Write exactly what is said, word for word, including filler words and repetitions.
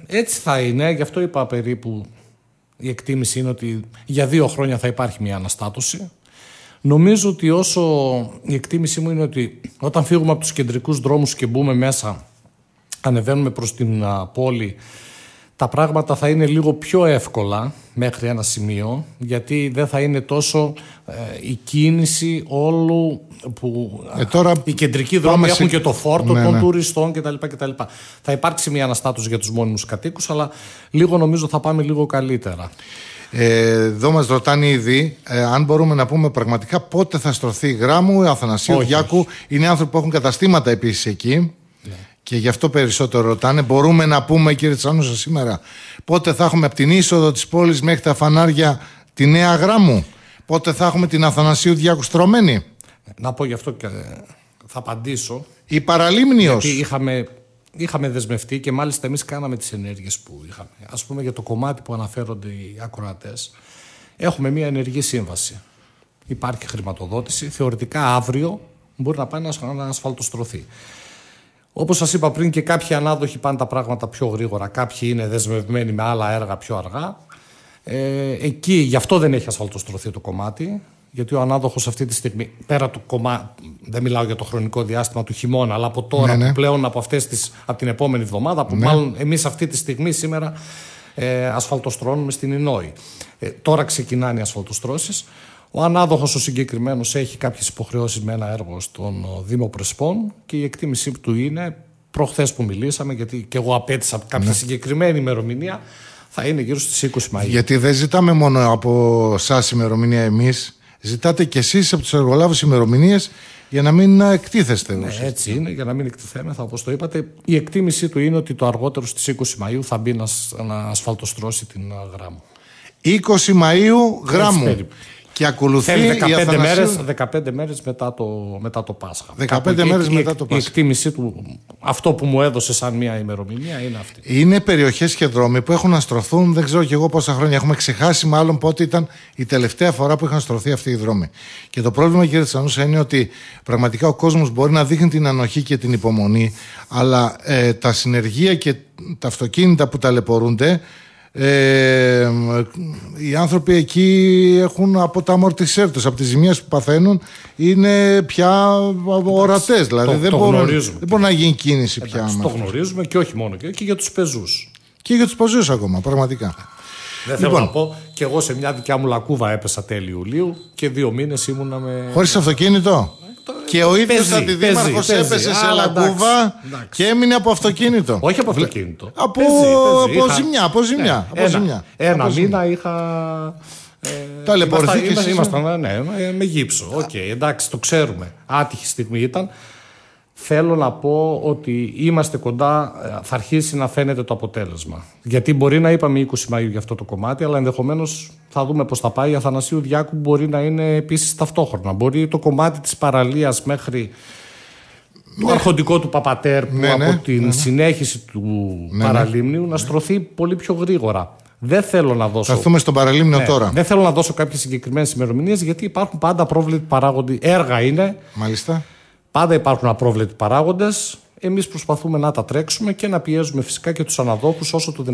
Έτσι θα είναι, γι' αυτό είπα περίπου η εκτίμηση είναι ότι για δύο χρόνια θα υπάρχει μια αναστάτωση. Νομίζω ότι όσο η εκτίμησή μου είναι ότι όταν φύγουμε από τους κεντρικούς δρόμους και μπούμε μέσα, ανεβαίνουμε προς την α, πόλη, τα πράγματα θα είναι λίγο πιο εύκολα μέχρι ένα σημείο, γιατί δεν θα είναι τόσο ε, η κίνηση όλου που ε, τώρα οι κεντρικοί δρόμοι έχουν σε... και το φόρτο ναι, των ναι. τουριστών κτλ, κτλ. Θα υπάρξει μια αναστάτωση για τους μόνιμους κατοίκους, αλλά λίγο νομίζω θα πάμε λίγο καλύτερα. Ε, εδώ μας ρωτάνε ήδη ε, αν μπορούμε να πούμε πραγματικά πότε θα στρωθεί Γράμμου, Αθανασίου, όχι, Διάκου. Όχι. Είναι άνθρωποι που έχουν καταστήματα επίσης εκεί. Και γι' αυτό περισσότερο ρωτάνε. Μπορούμε να πούμε, κύριε Τσανούσα, σήμερα πότε θα έχουμε από την είσοδο της πόλης μέχρι τα φανάρια τη νέα Γράμμου? Πότε θα έχουμε την Αθανασίου Διάκου στρωμένη? Να πω γι' αυτό και θα απαντήσω. Η Παραλίμνιος. Γιατί είχαμε, είχαμε δεσμευτεί και μάλιστα εμείς κάναμε τις ενέργειες που είχαμε. Ας πούμε για το κομμάτι που αναφέρονται οι ακροατές. Έχουμε μια ενεργή σύμβαση. Υπάρχει χρηματοδότηση. Θεωρητικά αύριο μπορεί να πάει να ασφαλτοστρωθεί. Όπως σας είπα πριν, και κάποιοι ανάδοχοι πάνε τα πράγματα πιο γρήγορα. Κάποιοι είναι δεσμευμένοι με άλλα έργα πιο αργά. Ε, εκεί γι' αυτό δεν έχει ασφαλτοστρωθεί το κομμάτι. Γιατί ο ανάδοχος αυτή τη στιγμή, πέρα του κομμάτι, δεν μιλάω για το χρονικό διάστημα του χειμώνα, αλλά από τώρα, ναι, ναι. που πλέον από, αυτές τις, από την επόμενη εβδομάδα, που ναι. μάλλον εμείς αυτή τη στιγμή σήμερα ε, ασφαλτοστρώνουμε στην Ινόη. Ε, τώρα ξεκινάνε οι ασφαλτοστρώσεις. Ο ανάδοχος ο συγκεκριμένος έχει κάποιες υποχρεώσεις με ένα έργο στον Δήμο Πρεσπών και η εκτίμησή του είναι, προχθές που μιλήσαμε, γιατί και εγώ απέτησα κάποια ναι. συγκεκριμένη ημερομηνία, θα είναι γύρω στις είκοσι Μαΐου. Γιατί δεν ζητάμε μόνο από εσάς ημερομηνία εμείς, ζητάτε και εσείς από τους εργολάβους ημερομηνίες για να μην εκτίθεστε. Ναι, έτσι είναι, για να μην εκτιθέμεθα, όπως το είπατε. Η εκτίμησή του είναι ότι το αργότερο στις είκοσι Μαΐου θα μπει να, να ασφαλτοστρώσει την Γράμμου. είκοσι Μαΐου Γράμμου. Και ακολουθεί δεκαπέντε, μέρες, δεκαπέντε μέρες μετά το, μετά το Πάσχα. δεκαπέντε μέρες μετά το Πάσχα. Η εκτίμησή του, αυτό που μου έδωσε σαν μια ημερομηνία είναι αυτή. Είναι περιοχές και δρόμοι που έχουν αστρωθούν, δεν ξέρω κι εγώ πόσα χρόνια. Έχουμε ξεχάσει μάλλον πότε ήταν η τελευταία φορά που είχαν στρωθεί αυτοί οι δρόμοι. Και το πρόβλημα, κύριε Τσανούσα, είναι ότι πραγματικά ο κόσμος μπορεί να δείχνει την ανοχή και την υπομονή, αλλά ε, τα συνεργεία και τα αυτοκίνητα που ταλαιπωρούνται. Ε, οι άνθρωποι εκεί έχουν από τα αμορτισέρ τους, από τις ζημίες που παθαίνουν, είναι πια ορατές. Δηλαδή το, δεν, το μπορούν, δεν μπορεί να γίνει κίνηση. Εντάξει, πια. Το γνωρίζουμε και όχι μόνο, και, και για τους πεζούς. Και για τους πεζούς ακόμα, πραγματικά. Δεν θέλω λοιπόν, να πω, και εγώ σε μια δικιά μου λακκούβα έπεσα τέλη Ιουλίου και δύο μήνες ήμουνα με. Χωρίς αυτοκίνητο. Και ο ίδιος αντιδήμαρχος έπεσε σε λακκούβα και έμεινε από αυτοκίνητο. Όχι από αυτοκίνητο. Από, παίζει, από ζημιά. Από ζημιά. Ναι, από ένα ζημιά. ένα από μήνα ζημιά. είχα. Ε, Ταλαιπωρηθήκες. Ήμασταν ναι, με γύψο. Οκ, okay, εντάξει, το ξέρουμε. Άτυχη στιγμή ήταν. Θέλω να πω ότι είμαστε κοντά, θα αρχίσει να φαίνεται το αποτέλεσμα. Γιατί μπορεί να είπαμε είκοσι Μαΐου για αυτό το κομμάτι, αλλά ενδεχομένως θα δούμε πώς θα πάει. Η Αθανασίου Διάκου μπορεί να είναι επίσης ταυτόχρονα. Μπορεί το κομμάτι της παραλίας μέχρι το ναι. αρχοντικό του Παπατέρ, που ναι, από ναι, την ναι. συνέχιση του ναι, Παραλίμνιου ναι. να στρωθεί πολύ πιο γρήγορα. Δεν θέλω να δώσω. Θα έρθουμε στον Παραλίμνιο ναι, τώρα. Δεν θέλω να δώσω κάποιες συγκεκριμένες ημερομηνίες, γιατί υπάρχουν πάντα απρόβλεπτοι παράγοντες. Έργα είναι. Μάλιστα. Πάντα υπάρχουν απρόβλεπτοι παράγοντες. Εμείς προσπαθούμε να τα τρέξουμε και να πιέζουμε φυσικά και τους αναδόχους όσο το δυνατόν.